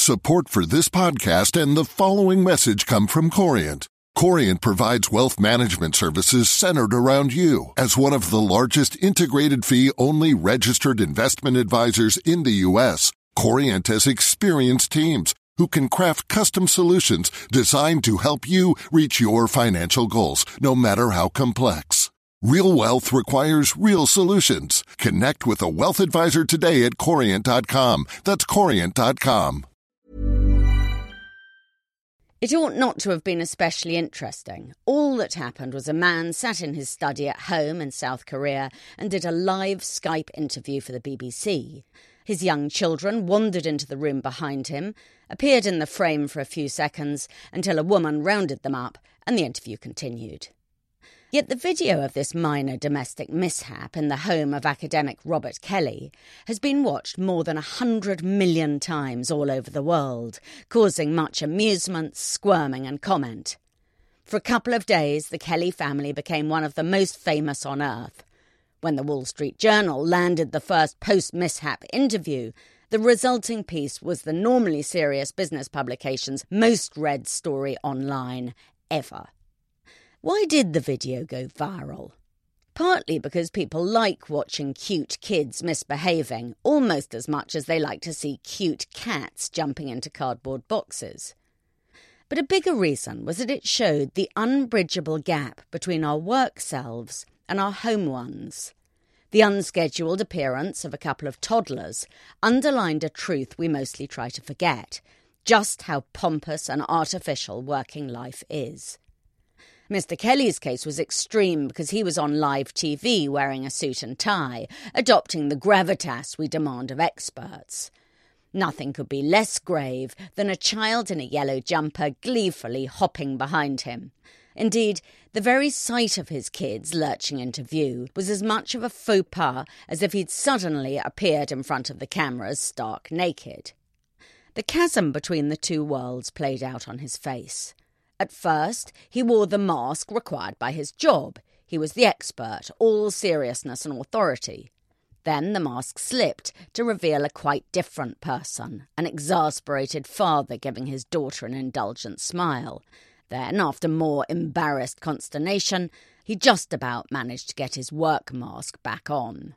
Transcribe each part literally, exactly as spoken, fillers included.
Support for this podcast and the following message come from Corient. Corient provides wealth management services centered around you. As one of the largest integrated fee-only registered investment advisors in the U S, Corient has experienced teams who can craft custom solutions designed to help you reach your financial goals, no matter how complex. Real wealth requires real solutions. Connect with a wealth advisor today at corient dot com. That's corient dot com. It ought not to have been especially interesting. All that happened was a man sat in his study at home in South Korea and did a live Skype interview for the B B C. His young children wandered into the room behind him, appeared in the frame for a few seconds until a woman rounded them up and the interview continued. Yet the video of this minor domestic mishap in the home of academic Robert Kelly has been watched more than a hundred million times all over the world, causing much amusement, squirming and comment. For a couple of days, the Kelly family became one of the most famous on earth. When the Wall Street Journal landed the first post-mishap interview, the resulting piece was the normally serious business publication's most read story online ever. Why did the video go viral? Partly because people like watching cute kids misbehaving almost as much as they like to see cute cats jumping into cardboard boxes. But a bigger reason was that it showed the unbridgeable gap between our work selves and our home ones. The unscheduled appearance of a couple of toddlers underlined a truth we mostly try to forget, just how pompous and artificial working life is. Mister Kelly's case was extreme because he was on live T V wearing a suit and tie, adopting the gravitas we demand of experts. Nothing could be less grave than a child in a yellow jumper gleefully hopping behind him. Indeed, the very sight of his kids lurching into view was as much of a faux pas as if he'd suddenly appeared in front of the cameras stark naked. The chasm between the two worlds played out on his face. At first, he wore the mask required by his job. He was the expert, all seriousness and authority. Then the mask slipped to reveal a quite different person, an exasperated father giving his daughter an indulgent smile. Then, after more embarrassed consternation, he just about managed to get his work mask back on.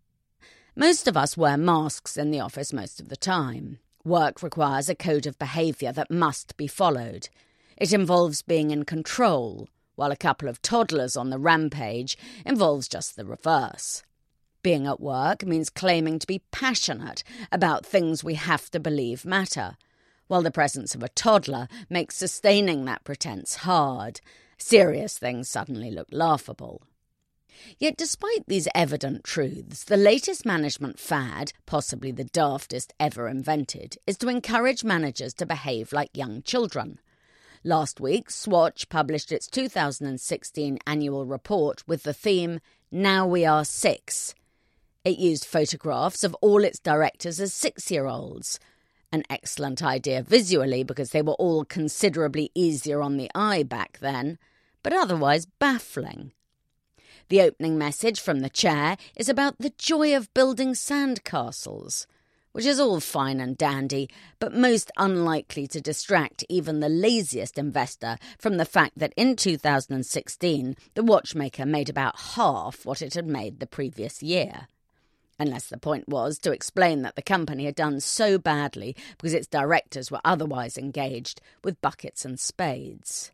Most of us wear masks in the office most of the time. Work requires a code of behaviour that must be followed. It involves being in control, while a couple of toddlers on the rampage involves just the reverse. Being at work means claiming to be passionate about things we have to believe matter, while the presence of a toddler makes sustaining that pretense hard. Serious things suddenly look laughable. Yet despite these evident truths, the latest management fad, possibly the daftest ever invented, is to encourage managers to behave like young children. Last week, Swatch published its two thousand sixteen annual report with the theme, Now We Are Six. It used photographs of all its directors as six-year-olds. An excellent idea visually because they were all considerably easier on the eye back then, but otherwise baffling. The opening message from the chair is about the joy of building sandcastles, which is all fine and dandy, but most unlikely to distract even the laziest investor from the fact that in two thousand sixteen the watchmaker made about half what it had made the previous year. Unless the point was to explain that the company had done so badly because its directors were otherwise engaged with buckets and spades.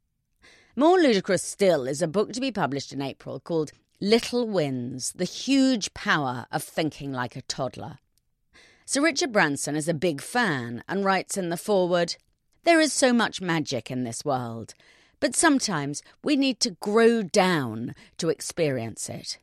More ludicrous still is a book to be published in April called Little Wins, The Huge Power of Thinking Like a Toddler. Sir Richard Branson is a big fan and writes in the foreword, "There is so much magic in this world, but sometimes we need to grow down to experience it."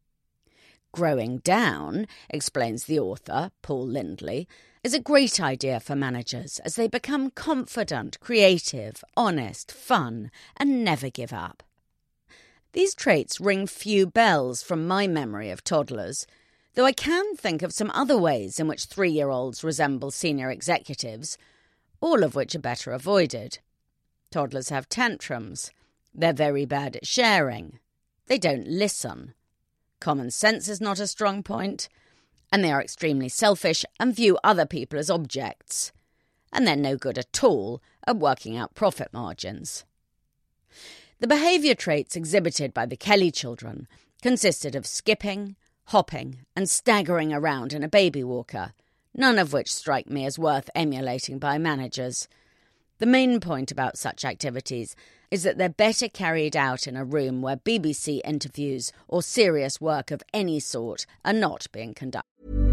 Growing down, explains the author, Paul Lindley, is a great idea for managers as they become confident, creative, honest, fun, and never give up. These traits ring few bells from my memory of toddlers, though I can think of some other ways in which three-year-olds resemble senior executives, all of which are better avoided. Toddlers have tantrums. They're very bad at sharing. They don't listen. Common sense is not a strong point, and they are extremely selfish and view other people as objects. and they're no good at all at working out profit margins. The behaviour traits exhibited by the Kelly children consisted of skipping, hopping, and staggering around in a baby walker, none of which strike me as worth emulating by managers. The main point about such activities is that they're better carried out in a room where B B C interviews or serious work of any sort are not being conducted.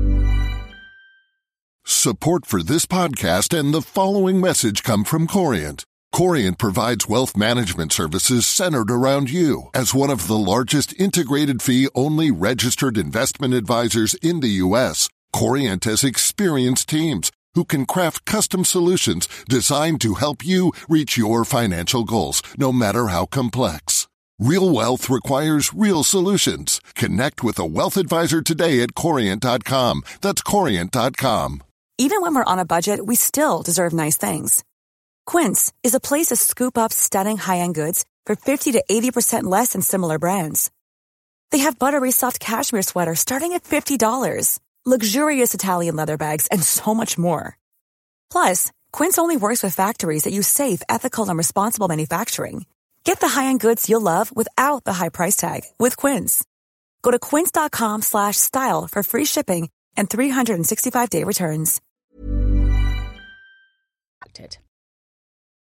Support for this podcast and the following message come from Corient. Corient provides wealth management services centered around you. As one of the largest integrated fee-only registered investment advisors in the U S, Corient has experienced teams who can craft custom solutions designed to help you reach your financial goals, no matter how complex. Real wealth requires real solutions. Connect with a wealth advisor today at Corient dot com. That's Corient dot com. Even when we're on a budget, we still deserve nice things. Quince is a place to scoop up stunning high-end goods for fifty to eighty percent less than similar brands. They have buttery soft cashmere sweaters starting at fifty dollars, luxurious Italian leather bags, and so much more. Plus, Quince only works with factories that use safe, ethical, and responsible manufacturing. Get the high-end goods you'll love without the high price tag with Quince. Go to quince dot com slash style for free shipping and three hundred sixty-five day returns.